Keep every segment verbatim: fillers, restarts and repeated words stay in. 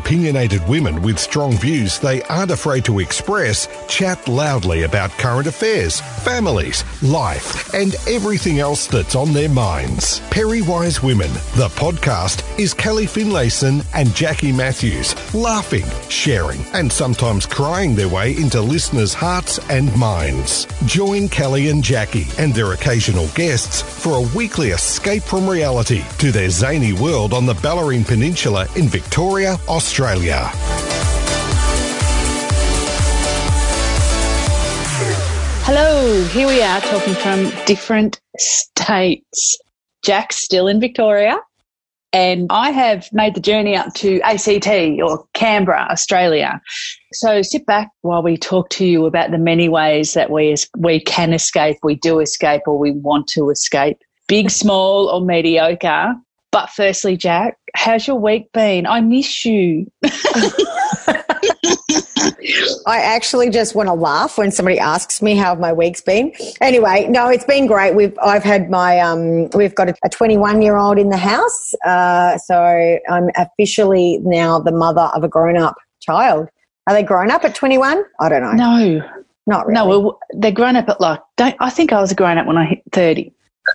opinionated women with strong views they aren't afraid to express chat loudly about current affairs, families, life, and everything else that's on their minds. Perry Wise Women, the podcast, is Kelly Finlayson and Jackie Matthews, laughing, sharing, and sometimes crying their way into listeners' hearts and minds. Join Kelly and Jackie and their occasional guests for a weekly escape from reality to their zany world on the Bellarine Peninsula in Victoria, Australia. Hello, here we are talking from different states. Jack's still in Victoria, and I have made the journey up to A C T or Canberra, Australia. So sit back while we talk to you about the many ways that we we can escape, we do escape, or we want to escape, big, small, or mediocre. But firstly, Jack, how's your week been? I miss you. I actually just want to laugh when somebody asks me how my week's been. Anyway, no, it's been great. We've I've had my um we've got a twenty-one-year-old in the house, uh, so I'm officially now the mother of a grown-up child. Are they grown up at twenty-one? I don't know. No, not really. No, well, they're grown up at like. Don't, I think I was a grown up when I hit thirty.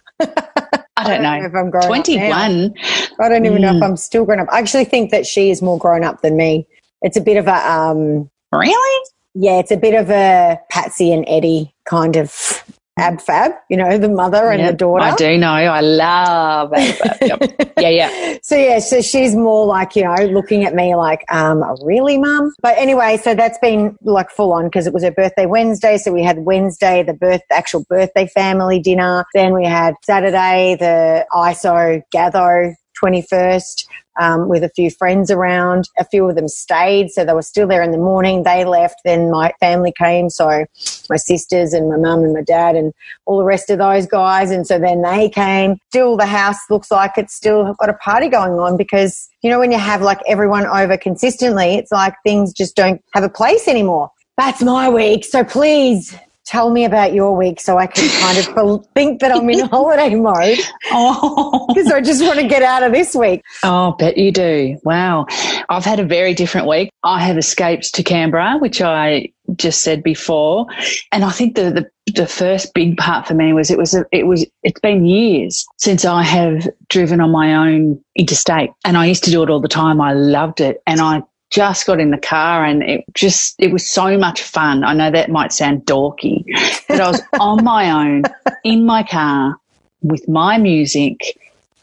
I don't, I don't know. know if I'm grown twenty-one. Up now. I don't even mm. know if I'm still grown up. I actually think that she is more grown up than me. It's a bit of a um. Really? Yeah, it's a bit of a Patsy and Eddie kind of ab fab, you know, the mother and yep, the daughter. I do know. I love ab fab. Yep. Yeah, yeah. So, yeah, so she's more like, you know, looking at me like, um, really, Mum? But anyway, so that's been like full on because it was her birthday Wednesday. So we had Wednesday, the birth, the actual birthday family dinner. Then we had Saturday, the I S O Gatho twenty-first. Um, with a few friends around. A few of them stayed, so they were still there in the morning. They left, then my family came, so my sisters and my mum and my dad and all the rest of those guys, and so then they came. Still, the house looks like it's still got a party going on because, you know, when you have like everyone over consistently, it's like things just don't have a place anymore. That's my week, so please tell me about your week so I can kind of think that I'm in holiday mode. Oh, because I just want to get out of this week. Oh, bet you do. Wow. I've had a very different week. I have escaped to Canberra, which I just said before. And I think the, the, the first big part for me was it was, a, it was, it's been years since I have driven on my own interstate. And I used to do it all the time. I loved it. And I just got in the car and it just, it was so much fun. I know that might sound dorky, but I was on my own in my car with my music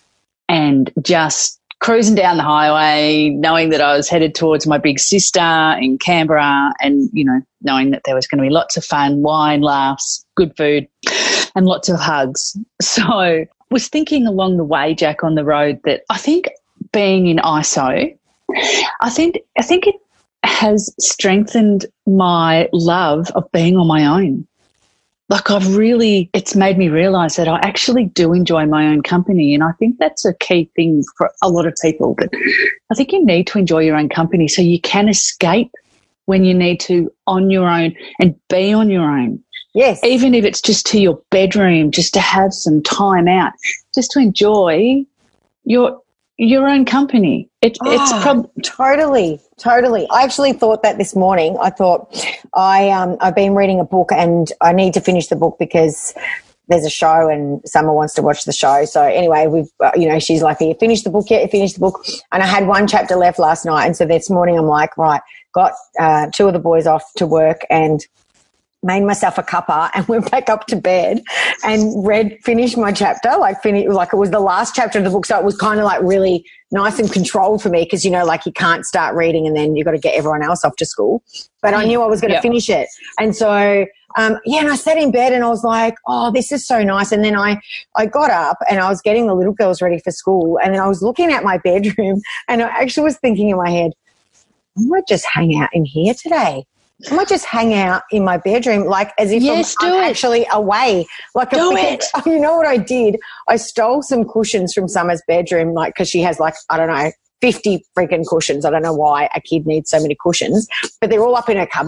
and just cruising down the highway, knowing that I was headed towards my big sister in Canberra and, you know, knowing that there was going to be lots of fun, wine, laughs, good food and lots of hugs. So I was thinking along the way, Jack, on the road that I think being in I S O, I think I think it has strengthened my love of being on my own. Like I've really, it's made me realise that I actually do enjoy my own company, and I think that's a key thing for a lot of people. That I think you need to enjoy your own company so you can escape when you need to on your own and be on your own. Yes. Even if it's just to your bedroom, just to have some time out, just to enjoy your your own company. It, oh, it's prob- totally, totally. I actually thought that this morning. I thought I um I've been reading a book and I need to finish the book because there's a show and Summer wants to watch the show. So anyway, we've uh, you know, she's like, "You finished the book yet? You finished the book?" And I had one chapter left last night, and so this morning I'm like, right, got uh, two of the boys off to work and made myself a cuppa and went back up to bed and read, finished my chapter, like finish, like it was the last chapter of the book. So it was kind of like really nice and controlled for me because, you know, like you can't start reading and then you've got to get everyone else off to school. But I knew I was going to yep. finish it. And so, um, yeah, and I sat in bed and I was like, oh, this is so nice. And then I, I got up and I was getting the little girls ready for school. And then I was looking at my bedroom and I actually was thinking in my head, I might just hang out in here today. I might just hang out in my bedroom, like as if yes, I'm, I'm actually away. Like do a, it. You know what I did? I stole some cushions from Summer's bedroom, like because she has like, I don't know, fifty freaking cushions. I don't know why a kid needs so many cushions, but they're all up in her cupboard.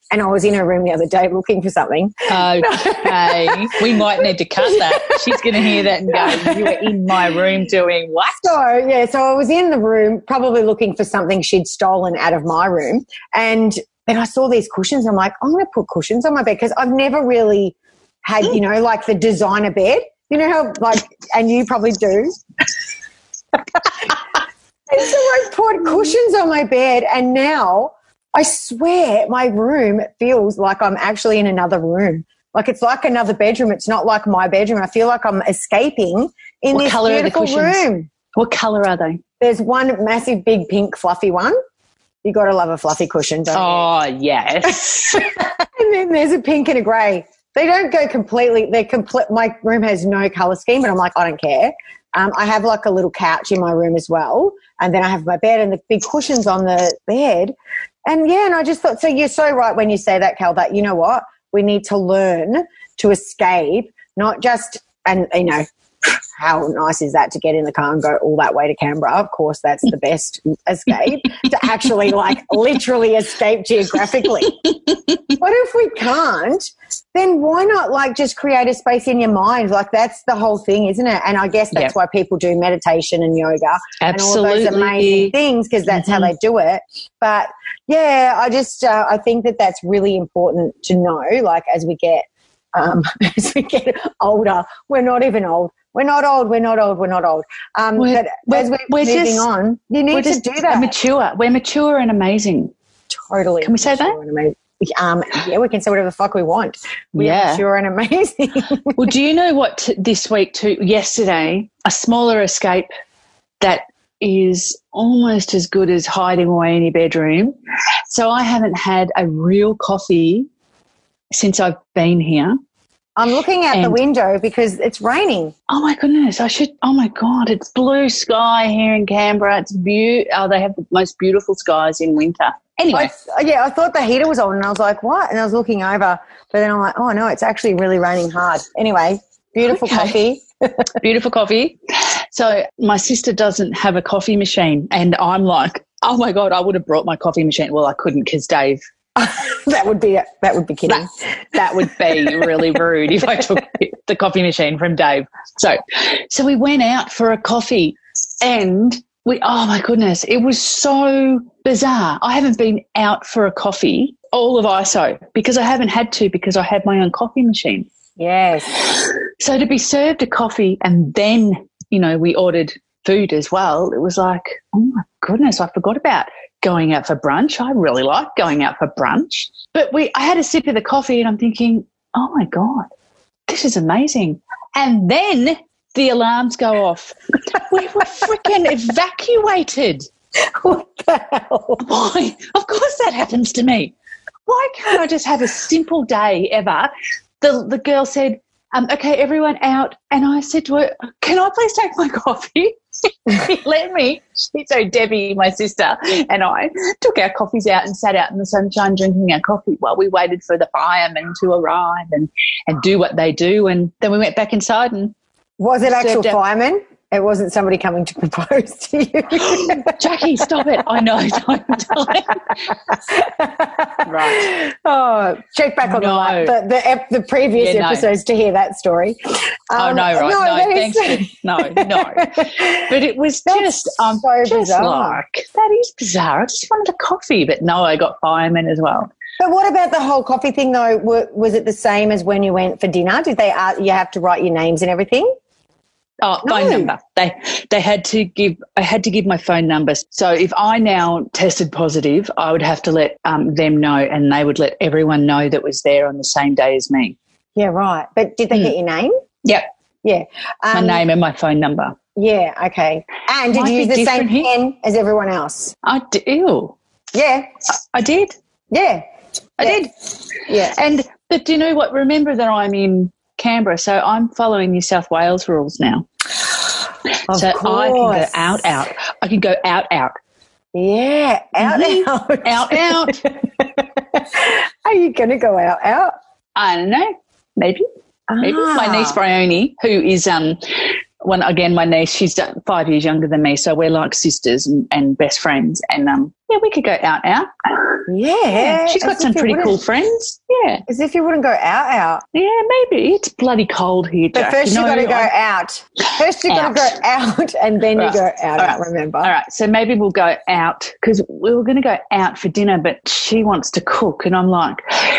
and I was in her room the other day looking for something. Okay. We might need to cut that. She's going to hear that and go, you were in my room doing what? So, yeah, so I was in the room probably looking for something she'd stolen out of my room. And then I saw these cushions. I'm like, I'm going to put cushions on my bed because I've never really had, you know, like the designer bed. You know how, like, and you probably do. And so I put cushions on my bed, and now I swear my room feels like I'm actually in another room. Like it's like another bedroom. It's not like my bedroom. I feel like I'm escaping in What this colour are the beautiful cushions? room. What colour are they? There's one massive, big, pink, fluffy one. You got to love a fluffy cushion, don't Oh, yes. you? And then there's a pink and a grey. They don't go completely. They're complete. My room has no colour scheme, but I'm like, I don't care. Um, I have like a little couch in my room as well, and then I have my bed and the big cushions on the bed. And, yeah, and I just thought, so you're so right when you say that, Cal, that, you know what, we need to learn to escape, not just, and, you know, how nice is that to get in the car and go all that way to Canberra? Of course, that's the best escape, to actually, like, literally escape geographically. But if we can't, then why not, like, just create a space in your mind? Like, that's the whole thing, isn't it? And I guess that's Yep. why people do meditation and yoga Absolutely. and all those amazing things, because that's mm-hmm. how they do it. But, yeah, I just uh, I think that that's really important to know, like, as we get um, as we get older. We're not even old. We're not old. We're not old. We're not old. Um, We're- but we're- as we're, we're moving just- on, you need We're to just do that. mature. We're mature and amazing. Totally. Can we say that? And amazing. Um, yeah, we can say whatever the fuck we want. We Yeah. are mature and amazing. Well, do you know what t- this week too, yesterday, a smaller escape that is almost as good as hiding away in your bedroom. So I haven't had a real coffee since I've been here. I'm looking out And- the window because it's raining. Oh, my goodness. I should, oh, my God, it's blue sky here in Canberra. It's beautiful. Oh, they have the most beautiful skies in winter. Anyway. I, yeah, I thought the heater was on and I was like, what? And I was looking over, but then I'm like, oh, no, it's actually really raining hard. Anyway, beautiful Okay. coffee. Beautiful coffee. So my sister doesn't have a coffee machine, and I'm like, oh, my God, I would have brought my coffee machine. Well, I couldn't because Dave. that would be that would be kidding. That, that would be really rude if I took the coffee machine from Dave. So, so we went out for a coffee, and we, oh my goodness, it was so bizarre. I haven't been out for a coffee all of I S O because I haven't had to because I had my own coffee machine. Yes. So to be served a coffee and then, you know, we ordered food as well, it was like, oh my goodness, I forgot about going out for brunch. I really like going out for brunch. But we, I had a sip of the coffee and I'm thinking, oh my God, this is amazing. And then the alarms go off. We were freaking evacuated. What the hell? Why? Of course that happens to me. Why can't I just have a simple day ever? The the girl said, um, okay, everyone out. And I said to her, can I please take my coffee? She let me. So Debbie, my sister, and I took our coffees out and sat out in the sunshine drinking our coffee while we waited for the firemen to arrive and, and do what they do. And then we went back inside and Was it actual served out- firemen? It wasn't somebody coming to propose to you. Jackie, stop it. I know. Don't, don't. Right. Oh, check back on No. the, the, the, ep- the previous Yeah, no. episodes to hear that story. Oh, Um, no, right. No, that is- thanks. For, no, no. But it was That's just, um, so just bizarre. like, that is bizarre. I just wanted a coffee, but no, I got firemen as well. But what about the whole coffee thing, though? W- Was it the same as when you went for dinner? Did they uh, you have to write your names and everything? Oh, No. phone number. They they had to give. I had to give my phone number. So if I now tested positive, I would have to let um, them know, and they would let everyone know that was there on the same day as me. Yeah, right. But did they Hmm. get your name? Yep, Yeah. my Um, name and my phone number. Yeah, okay. And did Might you use be the same different here. pen as everyone else? I d- ew. Yeah. I did. Yeah. I Yeah. did. Yeah. And but do you know what? Remember that I'm in Canberra, so I'm following New South Wales rules now. Of so I can go course. out, out. I can go out, out, Yeah, out, Mhm. out. out, out. Are you going to go out, out? I don't know. Maybe. Maybe. My Ah. niece Bryony, who is um When again, my niece, she's five years younger than me, so we're like sisters and, and best friends. And um, yeah, we could go out, out. Yeah, yeah. She's got some pretty cool friends. Yeah, as if you wouldn't go out, out. Yeah, maybe it's bloody cold here, But Jack. first you you know, got to go I, out. First you got to go out, and then right. you go out. Right. out remember? All right. So maybe we'll go out because we were going to go out for dinner, but she wants to cook, and I'm like,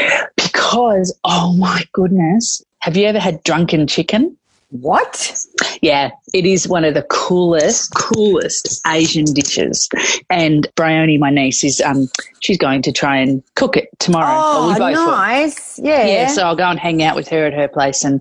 because oh my goodness, have you ever had drunken chicken? What? Yeah, it is one of the coolest, coolest Asian dishes. And Bryony, my niece, is um she's going to try and cook it tomorrow. Oh, we both nice. Will. Yeah. Yeah, so I'll go and hang out with her at her place and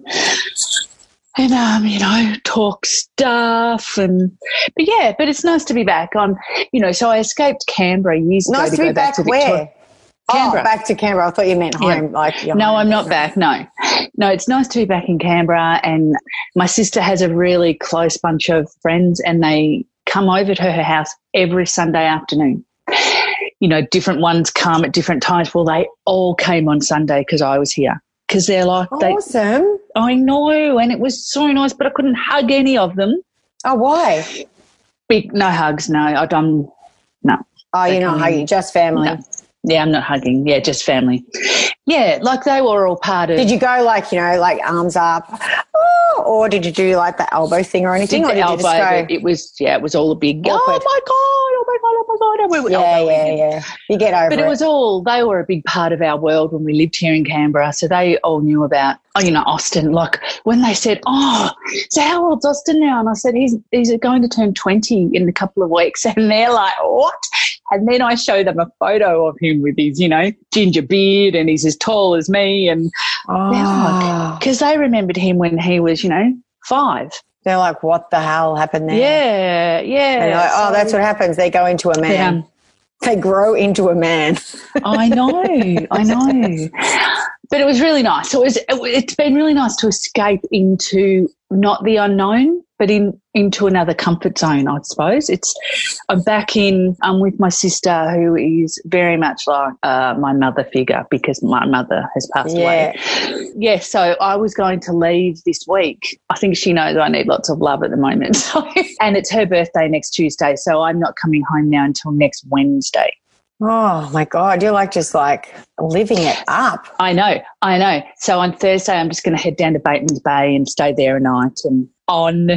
and um, you know, talk stuff and but yeah, but it's nice to be back on, you know, so I escaped Canberra years nice ago to, to go be back, back to where? Victoria. Canberra. Oh, back to Canberra. I thought you meant home. Yeah. Like your no, home. I'm not back. No, no, it's nice to be back in Canberra. And my sister has a really close bunch of friends, and they come over to her house every Sunday afternoon. You know, different ones come at different times. Well, they all came on Sunday because I was here. Because they're like, awesome. They, I know, and it was so nice, but I couldn't hug any of them. Oh, why? Big, no hugs. No, I don't. No. Oh, you're not hugging, just family. No. Yeah, I'm not hugging. Yeah, just family. Yeah, like they were all part of. Did you go like, you know, like arms up, oh, or did you do like the elbow thing or anything? Did or the did elbow, you just go? It was, yeah, it was all a big, Awkward. oh, my God, oh, my God, oh, my God. And we were yeah, elbowing. yeah, yeah. You get over but it. But it was all, they were a big part of our world when we lived here in Canberra, so they all knew about, oh, you know, Austin. Like when they said, oh, so how old's Austin now? And I said, he's, he's going to turn twenty in a couple of weeks. And they're like, what? And then I show them a photo of him with his, you know, ginger beard, and he's as tall as me. And oh. because they remembered him when he was, you know, five. They're like, what the hell happened there? Yeah, yeah. And they're like, oh, so, that's what happens. They go into a man. Yeah. They grow into a man. I know, I know. But it was really nice. So it was, it, it's been really nice to escape into not the unknown, but in into another comfort zone, I suppose. It's I'm back in. I'm with my sister, who is very much like uh, my mother figure because my mother has passed yeah. away. Yeah. So I was going to leave this week. I think she knows I need lots of love at the moment. So, and it's her birthday next Tuesday, so I'm not coming home now until next Wednesday. Oh, my God. You're like just like living it up. I know. I know. So on Thursday, I'm just going to head down to Bateman's Bay and stay there a night and on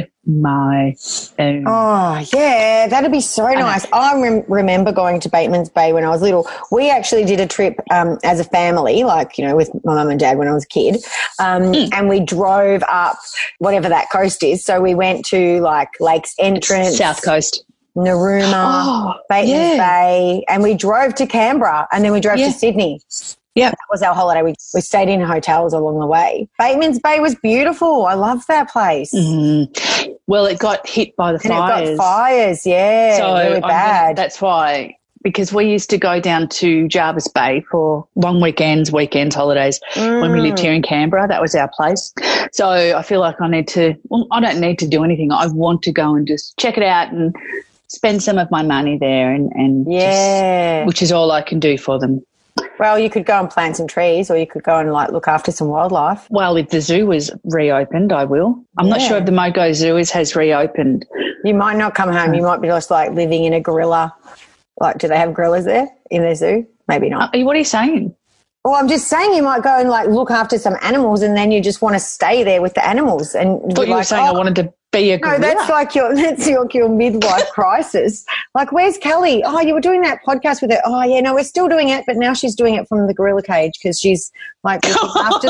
my own. Oh, yeah. That'd be so nice. I, I rem- remember going to Bateman's Bay when I was little. We actually did a trip um, as a family, like, you know, with my mum and dad when I was a kid. Um, mm. And we drove up whatever that coast is. So we went to like Lakes Entrance. South Coast. Narooma, oh, Bateman's yeah. Bay, and we drove to Canberra and then we drove yeah. to Sydney. Yeah. That was our holiday. We, we stayed in hotels along the way. Bateman's Bay was beautiful. I love that place. Mm-hmm. Well, it got hit by the and fires. It got fires, yeah, so really bad. Gonna, that's why, because we used to go down to Jervis Bay for long weekends, weekends, holidays mm. when we lived here in Canberra. That was our place. So I feel like I need to, well, I don't need to do anything. I want to go and just check it out and spend some of my money there and, and yeah. just, which is all I can do for them. Well, you could go and plant some trees or you could go and like look after some wildlife. Well, if the zoo is reopened, I will. I'm yeah. not sure if the Mogo Zoo is, has reopened. You might not come home. You might be just like living in a gorilla. Like, do they have gorillas there in their zoo? Maybe not. Uh, what are you saying? Well, I'm just saying you might go and like look after some animals and then you just want to stay there with the animals. And I thought you like, were saying oh, I wanted to be a gorilla. No, that's like your that's your, your midlife crisis. Like, where's Kelly? Oh, you were doing that podcast with her. Oh, yeah, no, we're still doing it, but now she's doing it from the gorilla cage because she's like looking after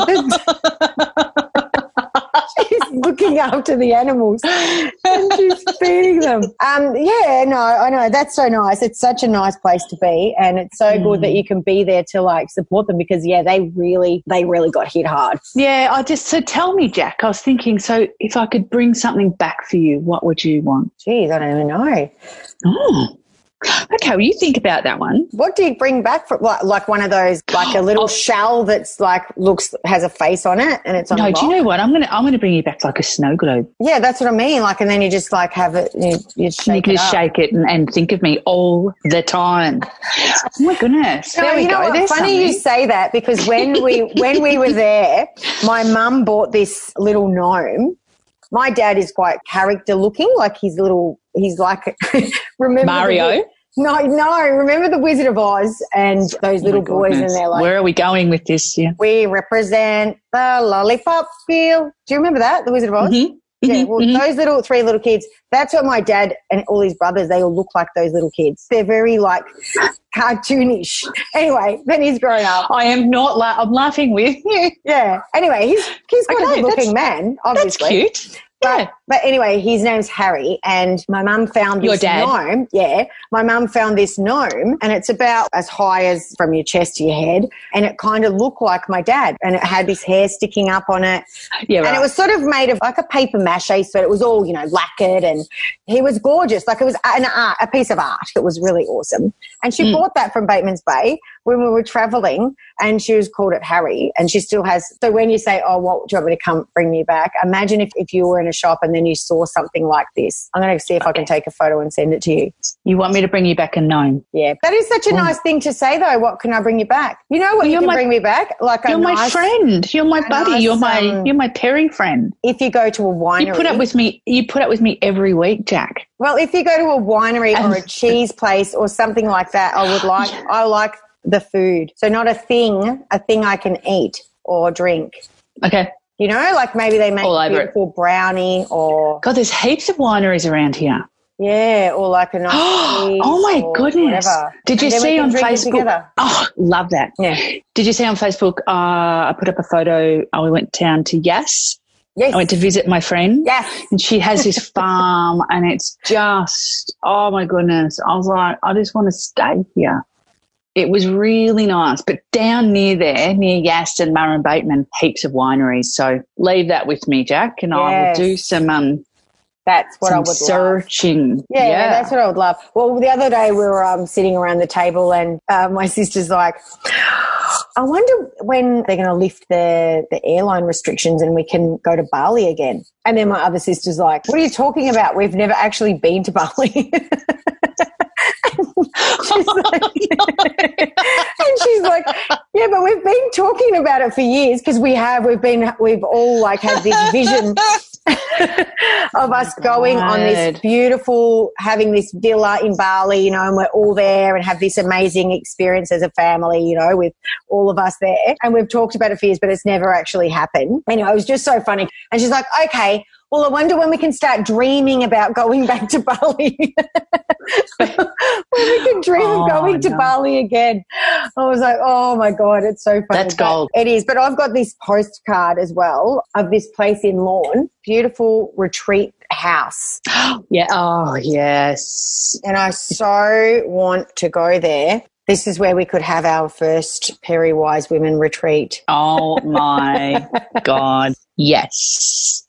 the she's looking after the animals and she's feeding them. Um, yeah, no, I know. That's so nice. It's such a nice place to be and it's so mm. good that you can be there to like support them because, yeah, they really, they really got hit hard. Yeah, I just, so tell me, Jack, I was thinking, so if I could bring something back for you, what would you want? Geez, I don't even know. Oh. Okay, well, you think about that one. What do you bring back for like, like one of those, like a little oh. shell that's like looks has a face on it and it's on. No, a do you know what? I'm gonna I'm gonna bring you back like a snow globe. Yeah, that's what I mean. Like, and then you just like have it, you, you shake you can it just up. shake it and, and think of me all the time. Oh my goodness! No, there we you know go. what? There's Funny something. you say that because when we when we were there, my mum bought this little gnome. My dad is quite character looking, like he's little, he's like, remember Mario? The, no, no, remember the Wizard of Oz and those Oh little boys and they're like, where are we going with this? Yeah. We represent the lollipop field. Do you remember that, the Wizard of Oz? Mm-hmm. Yeah, well, mm-hmm. those little three little kids, that's what my dad and all his brothers, they all look like those little kids. They're very, like, cartoonish. Anyway, then he's grown up. I am not la- I'm laughing with you. Yeah. Anyway, he's, he's quite Okay, a good-looking man, obviously. That's cute. But, Yeah. but anyway, his name's Harry, and my mum found Your this dad? gnome. Yeah, my mum found this gnome, and it's about as high as from your chest to your head, and it kind of looked like my dad, and it had this hair sticking up on it. Yeah, right. And it was sort of made of like a paper mache, so it was all, you know, lacquered, and he was gorgeous. Like it was an art, a piece of art. It was really awesome. And she Mm. bought that from Bateman's Bay when we were traveling, and she was called it Harry, and she still has. So when you say, oh, what do you want me to come bring me back? Imagine if, if you were in a shop and then you saw something like this. I'm going to see if I can take a photo and send it to you. You want me to bring you back a gnome? Yeah. That is such a nice thing to say, though. What can I bring you back? You know what you You're can my- bring me back? Like a You're my nice, friend. You're my a buddy. nice, you're my um, you're my Perry friend. if you go to a winery. You put up with me. You put up with me every week, Jack. Well, if you go to a winery or a Um, cheese place or something like that, I would like, I like the food. So not a thing, a thing I can eat or drink. Okay. You know, like maybe they make All a over it. beautiful brownie or, God, there's heaps of wineries around here. yeah, or like a nice cheese Oh my or goodness! whatever. Did you And then we see can on drink it Facebook? together. Oh, love that. Yeah. Did you see on Facebook? Uh, I put up a photo. I went down to Yass. Yes. I went to visit my friend. Yes. And she has this farm, and it's just, oh my goodness. I was like, I just want to stay here. It was really nice. But down near there, near Yass and Murray Bateman, heaps of wineries. So leave that with me, Jack, and I will Yes. do some um That's what some I would love. searching. Yeah, yeah, that's what I would love. Well, the other day we were um, sitting around the table and uh, my sister's like, I wonder when they're going to lift the, the airline restrictions and we can go to Bali again. And then my other sister's like, what are you talking about? We've never actually been to Bali. she's like, and she's like, yeah, but we've been talking about it for years because we have. We've been, we've all like had this vision of us going on this God. beautiful, having this villa in Bali, you know, and we're all there and have this amazing experience as a family, you know, with all of us there. And we've talked about it for years, but it's never actually happened. Anyway, it was just so funny. And she's like, okay, well, I wonder when we can start dreaming about going back to Bali. When we can dream Oh, of going to no. Bali again. I was like, oh my God, it's so funny. That's But gold. it is. But I've got this postcard as well of this place in Lawn, beautiful retreat house. Yeah. Oh, yes. And I so want to go there. This is where we could have our first Perry Wise Women retreat. Oh, my God. Yes.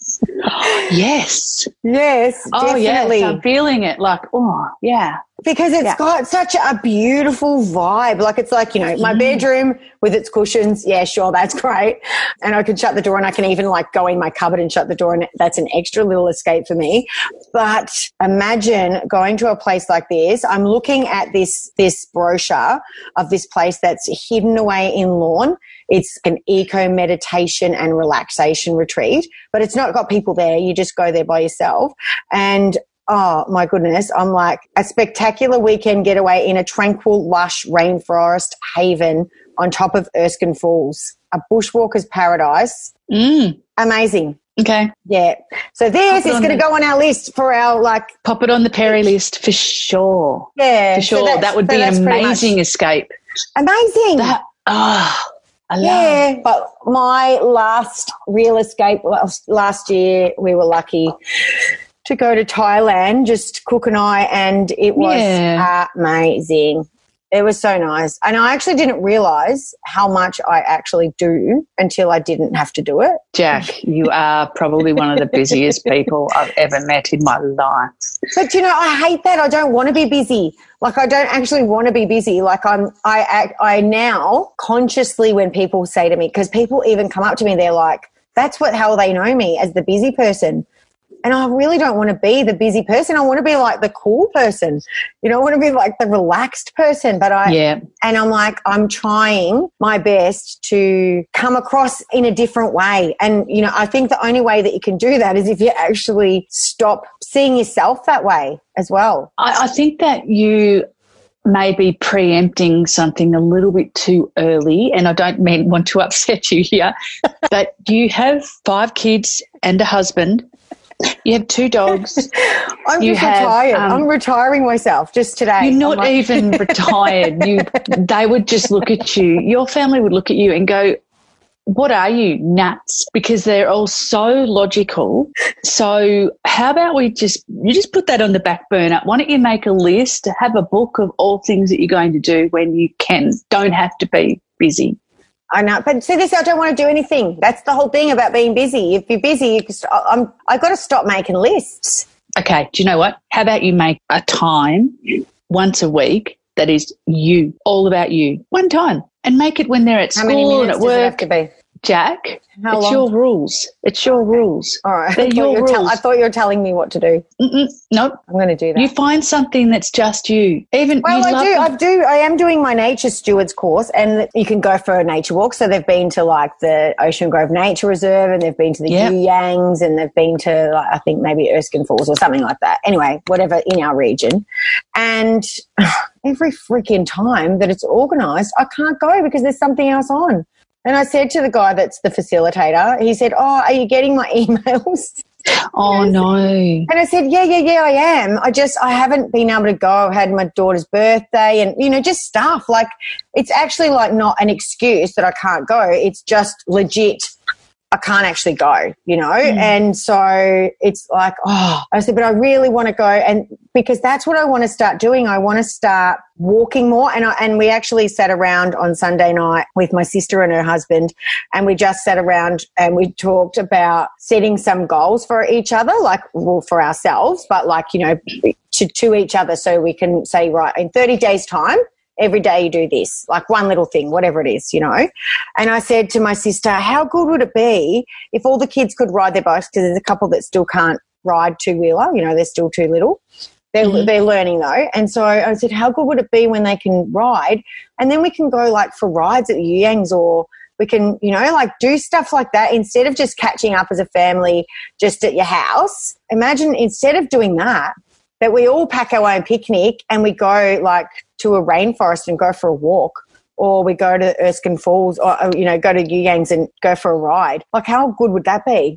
Yes. Yes, Oh, definitely. yes. I'm feeling it. Like, oh, yeah. Because it's Yeah. got such a beautiful vibe. Like it's like, you know, my Mm. bedroom with its cushions. Yeah, sure, that's great. And I can shut the door and I can even like go in my cupboard and shut the door, and that's an extra little escape for me. But imagine going to a place like this. I'm looking at this, this brochure of this place that's hidden away in Lawn. It's an eco meditation and relaxation retreat, but it's not got people there. You just go there by yourself. And oh my goodness, I'm like a spectacular weekend getaway in a tranquil, lush rainforest haven on top of Erskine Falls, a bushwalker's paradise. Mm. Amazing. Okay. Yeah. So this Pop it is on going to the- go on our list for our like, Pop it on the Perry list for sure. yeah. For so sure. that's- that would so be that's an pretty much- amazing escape. Amazing. That, oh, I love Yeah, but my last real escape last, last year, we were lucky to go to Thailand, just Cook and I, and it was Yeah. amazing. It was so nice. And I actually didn't realise how much I actually do until I didn't have to do it. Jack, you are probably one of the busiest people I've ever met in my life. But, you know, I hate that. I don't want to be busy. Like, I don't actually want to be busy. Like, I'm, I act, I now consciously, when people say to me, because people even come up to me, they're like, that's what, how they know me, as the busy person. And I really don't want to be the busy person. I want to be like the cool person. You know, I want to be like the relaxed person. But I, yeah. and I'm like, I'm trying my best to come across in a different way. And, you know, I think the only way that you can do that is if you actually stop seeing yourself that way as well. I, I think that you may be preempting something a little bit too early, and I don't mean want to upset you here, but you have five kids and a husband. You have two dogs. I'm you just have, retired. um, I'm retiring myself just today. You're not like- even retired. You, they would just look at you. Your family would look at you and go, what are you, nuts? Because they're all so logical. So how about we just, you just put that on the back burner. Why don't you make a list, have a book of all things that you're going to do when you can, don't have to be busy. I know, but see this, I don't want to do anything. That's the whole thing about being busy. If you're busy, you can st- I'm, I've got to stop making lists. Okay, do you know what? How about you make a time once a week that is you, all about you, one time, and make it when they're at How many school and minutes at does it have work. to be? Jack, How it's long? your rules. It's your rules. All right. They're I thought, your you were tell- rules. I thought you were telling me what to do. Mm-mm, nope. I'm going to do that. You find something that's just you. Even Well, you I love do. the- I do. I am doing my nature stewards course, and you can go for a nature walk. So they've been to like the Ocean Grove Nature Reserve, and they've been to the Yep. You Yangs, and they've been to like, I think maybe Erskine Falls or something like that. Anyway, whatever in our region, and every freaking time that it's organised, I can't go because there's something else on. And I said to the guy that's the facilitator, he said, "Oh, are you getting my emails?" Oh, no. And I said, yeah, yeah, yeah, I am. I just, I haven't been able to go. I've had my daughter's birthday and, you know, just stuff. Like, it's actually like not an excuse that I can't go. It's just legit. I can't actually go, you know? Mm. And so it's like, oh, I said, but I really want to go. And because that's what I want to start doing. I want to start walking more. And I, and we actually sat around on Sunday night with my sister and her husband, and we just sat around and we talked about setting some goals for each other, like, well, for ourselves, but like, you know, to, to each other. So we can say, right, in thirty days time, every day you do this, like one little thing, whatever it is, you know. And I said to my sister, how good would it be if all the kids could ride their bikes, because there's a couple that still can't ride two-wheeler, you know, they're still too little. They're, mm-hmm. they're learning though. And so I said, how good would it be when they can ride? And then we can go like for rides at the You Yangs, or we can, you know, like do stuff like that instead of just catching up as a family just at your house. Imagine instead of doing that, that we all pack our own picnic and we go like to a rainforest and go for a walk, or we go to Erskine Falls, or, you know, go to You Yangs and go for a ride. Like, how good would that be?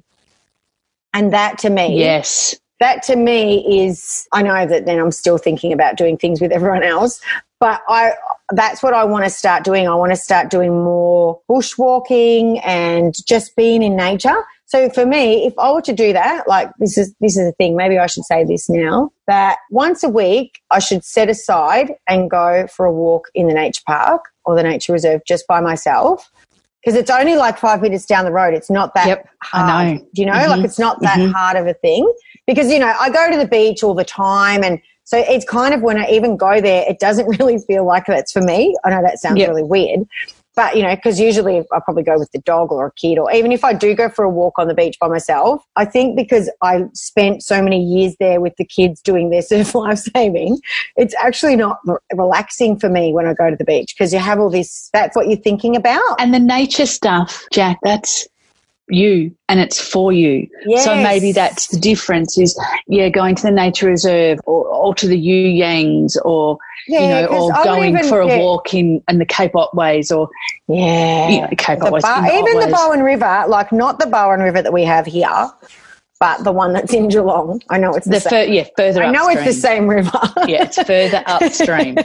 And that to me, yes, that to me is, I know that then I'm still thinking about doing things with everyone else, but I, that's what I want to start doing. I want to start doing more bushwalking and just being in nature. So for me, if I were to do that, like this is this is the thing, maybe I should say this now, that once a week I should set aside and go for a walk in the nature park or the nature reserve just by myself, because it's only like five minutes down the road. It's not that yep, hard. I know. Do you know? Mm-hmm. Like it's not that mm-hmm. hard of a thing, because, you know, I go to the beach all the time, and so it's kind of when I even go there, it doesn't really feel like that's for me. I know that sounds yep. really weird. But, you know, because usually I probably go with the dog or a kid, or even if I do go for a walk on the beach by myself, I think because I spent so many years there with the kids doing their surf life saving, it's actually not re- relaxing for me when I go to the beach, because you have all this, that's what you're thinking about. And the nature stuff, Jack, that's you, and it's for you. Yes. So maybe that's the difference is, yeah, going to the nature reserve or, or to the You Yangs, or, yeah, you know, or going even, for a yeah. walk in, in the Cape Otways, or, yeah, you know, Cape the Otways. Bar- even the Bowen River, like not the Bowen River that we have here, but the one that's in Geelong. I know it's the, the same. fur- yeah, further I know upstream. it's the same river. Yeah, it's further upstream.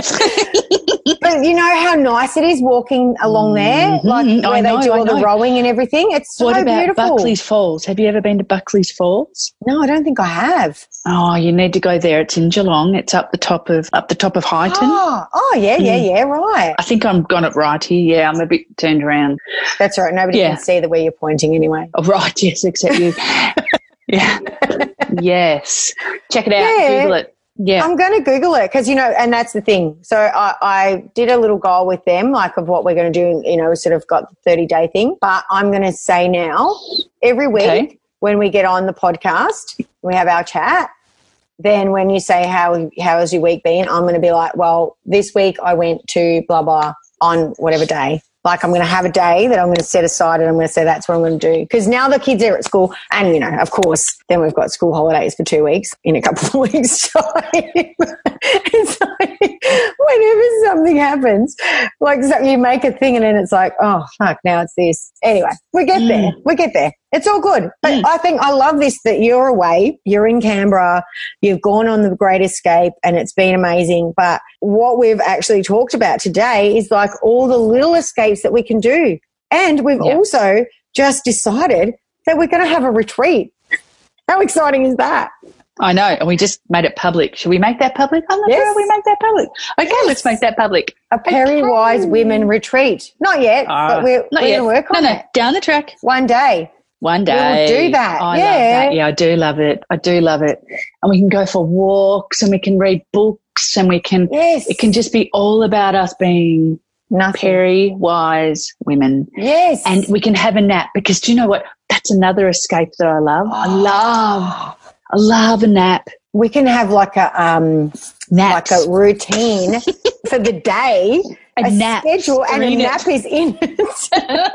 But you know how nice it is walking along there, mm-hmm. like where I know, they do all I know. the rowing and everything. It's so what about beautiful. Buckley's Falls? Have you ever been to Buckley's Falls? No, I don't think I have. Oh, you need to go there. It's in Geelong. It's up the top of up the top of Highton. Oh, oh yeah, yeah, Mm. yeah, right. I think I'm got it right here. Yeah, I'm a bit turned around. That's right. Nobody Yeah. can see the way you're pointing anyway. Oh, right, yes, except you. Yeah. Yes. Check it out. Yeah. Google it. Yeah. I'm going to Google it because, you know, and that's the thing. So I, I did a little goal with them, like of what we're going to do. You know, we sort of got the thirty-day thing. But I'm going to say now, every week, Okay. when we get on the podcast, we have our chat. Then when you say, how how has your week been? I'm going to be like, well, this week I went to blah, blah on whatever day. Like I'm going to have a day that I'm going to set aside and I'm going to say that's what I'm going to do. Because now the kids are at school and, you know, of course, then we've got school holidays for two weeks in a couple of weeks' time. It's like whenever something happens, like so you make a thing and then it's like, oh, fuck, now it's this. Anyway, we get mm. there. We get there. It's all good. But mm. I think I love this that you're away, you're in Canberra, you've gone on the Great Escape and it's been amazing. But what we've actually talked about today is like all the little escapes that we can do. And we've yep. also just decided that we're going to have a retreat. How exciting is that? I know, and we just made it public. Should we make that public? I'm not yes. sure we make that public. Okay, yes. let's make that public. A Perry okay. Wise Women Retreat. Not yet, uh, but we're, we're going to work on no, it. No, down the track. One day. One day. We'll do that. I yeah. love that. Yeah, I do love it. I do love it. And we can go for walks and we can read books and we can, yes. it can just be all about us being Nothing. Perry Wise Women. Yes. And we can have a nap because do you know what? That's another escape that I love. Oh. I love, I love a nap. We can have like a, um, Naps. like a routine for the day. A, a nap. schedule and Read a it. nap is in it.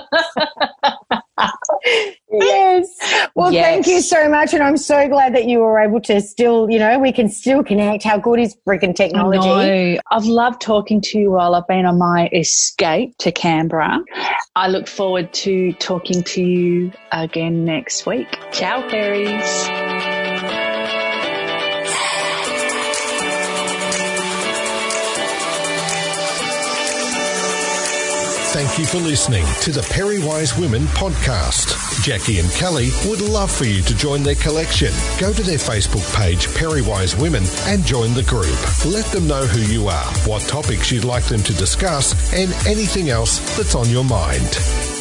Yes. Well, yes. thank you so much. And I'm so glad that you were able to still, you know, we can still connect. How good is freaking technology? I know. I've loved talking to you while I've been on my escape to Canberra. I look forward to talking to you again next week. Ciao, fairies. Thank you for listening to the Perry Wise Women podcast. Jackie and Kelly would love for you to join their collection. Go to their Facebook page, Perry Wise Women, and join the group. Let them know who you are, what topics you'd like them to discuss, and anything else that's on your mind.